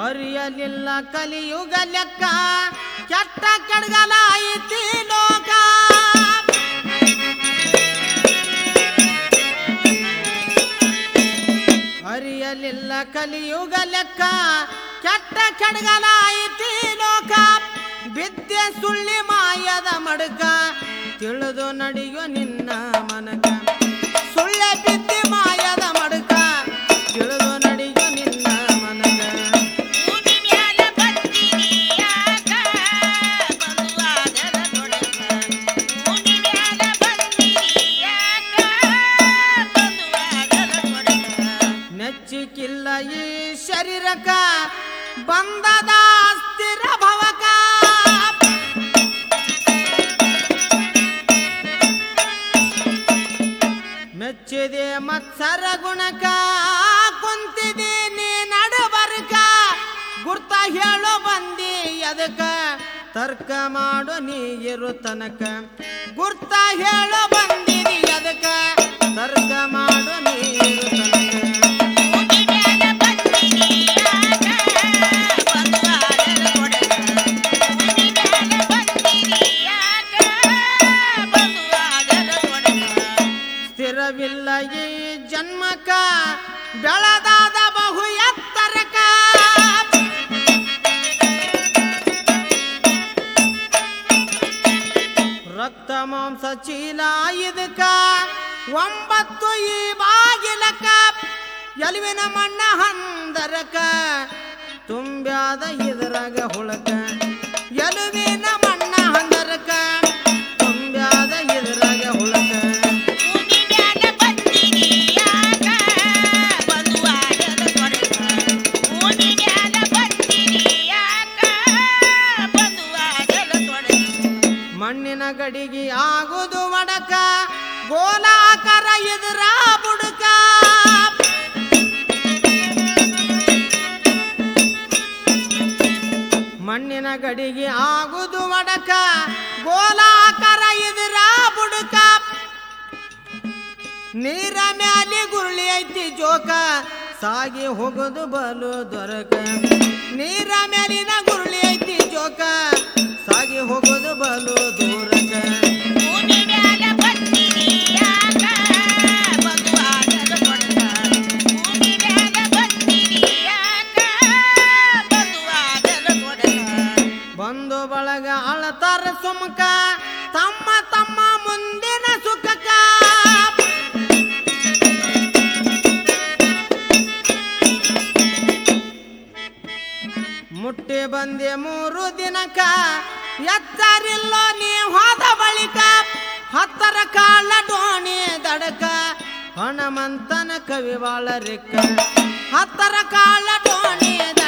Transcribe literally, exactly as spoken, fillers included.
ಅರಿಯಲಿಲ್ಲ ಕಲಿಯುಗ ಲೆಕ್ಕ ಕೆಟ್ಟ ಕೆಡಗಲ ಐತಿ ಲೋಕ ಅರಿಯಲಿಲ್ಲ ಕಲಿಯುಗ ಲೆಕ್ಕ ಕೆಟ್ಟ ಕೆಡಗಲ ಐತಿ ಲೋಕ ವಿದ್ಯೆ ಸುಳ್ಳಿ ಮಾಯದ ಮಡಕ ತಿಳಿದು ನಡೆಯೋ ನಿನ್ನ ಮನಕ ಸುಳ್ಳೆ ಬಿದ್ದಿ ಮಾಯದ ಮಡಕ ತಿಳಿದು ನಡೆಯೋ ನಿನ್ನ ಮನಕ ನೆಚ್ಚಿಕಿಲ್ಲ ಈ ಶರೀರಕ ಬಂದದ ಸ್ಥಿರ ಭವಕ ಮೆಚ್ಚಿದೆ ಮತ್ಸರ ಗುಣಕ ಕುಂತಿದೆ ನೀ ನಡಬರ್ಕ ಗುರ್ತ ಹೇಳೋ ಬಂದಿ ಅದಕ್ಕ ತರ್ಕ ಮಾಡೋ ನೀ ಇರು ತನಕ ಗುರ್ತ ಹೇಳೋ ಬಂದಿದಿ ಅದಕ್ಕ ತರ್ಕ ಮಾಡೋ ನೀ ಇರು ತನಕ ಸ್ಥಿರವಿಲ್ಲ ಈ ಜನ್ಮಕ ಬೆಳದಾದ ಬಹು ಎತ್ತರಕ ರಕ್ತ ಮಾಂಸ ಚೀಲ ಇದಕ್ಕ ಒಂಬತ್ತು ಈ ಬಾಗಿಲಕ ಎಲುವಿನ ಮಣ್ಣ ಹಂದರಕ ತುಂಬ್ಯಾದ ಇದರಾಗ ಹುಳಕ ಎಲುವಿನ ಮಣ್ಣ ಹಂದರಕ ತುಂಬ್ಯಾದ ಇದರಾಗ ಹುಳಕ ಮಣ್ಣಿನ ಗಡಿಗೆ ಆಗುದು ಒಡಕ ಗೋಲಾಕಾರ ಎದುರ ಬುಡಕ ಮಣ್ಣಿನ ಗಡಿಗೆ ಆಗುದು ಒಡಕ ಗೋಲಾಕಾರ ಎದುರ ಬುಡಕ ನೀರ ಮ್ಯಾಲಿ ಗುರುಳಿ ಐತಿ ಜೋಕ ಸಾಗಿ ಹೋಗುದು ಬಲು ದೊರಕ ನೀರ ಮ್ಯಾಲಿನ ಗುರುಳಿ ಐತಿ ಜೋಕ ಸಾಗಿ ಹೋಗೋದು ಬಲು ದೂರಕ ಬಂದು ಬಳಗ ಅಳತಾರ ಸುಮಕ ತಮ್ಮ ತಮ್ಮ ಮುಂದಿನ ಸುಖಕ ಮುಟ್ಟಿ ಬಂದೆ ಮೂರು ದಿನಕ ಎತ್ತರಿಲ್ಲೋ ನೀ ಹೋದ ಬಳಿಕ ಹತ್ತರ ಕಾಳ ಡೋಣಿ ದಡಕ ಹಣಮಂತನ ಕವಿವಾಳ ರೆಕ್ಕ ಹತ್ತರ ಕಾಳ ಡೋಣಿ